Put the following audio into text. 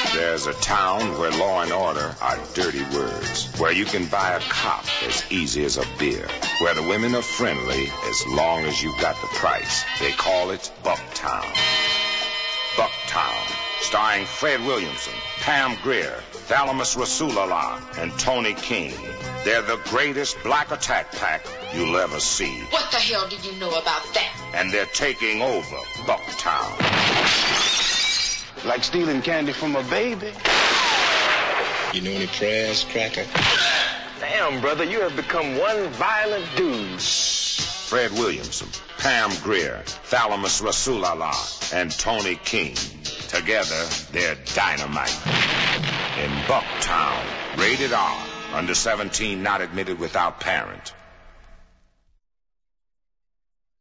There's a town where law and order are dirty words, where you can buy a cop as easy as a beer, where the women are friendly as long as you got the price. They call it Bucktown. Bucktown, starring Fred Williamson, Pam Grier, Thalamus Rasulullah, and Tony King. They're the greatest black attack pack you'll ever see. What the hell did you know about that? And they're taking over Bucktown. Like stealing candy from a baby. You know any prayers, Cracker? Damn, brother, you have become one violent dude. Fred Williamson, Pam Grier, Thalamus Rasulullah, and Tony King. Together, they're dynamite. In Bucktown, rated R, under 17, not admitted without parent.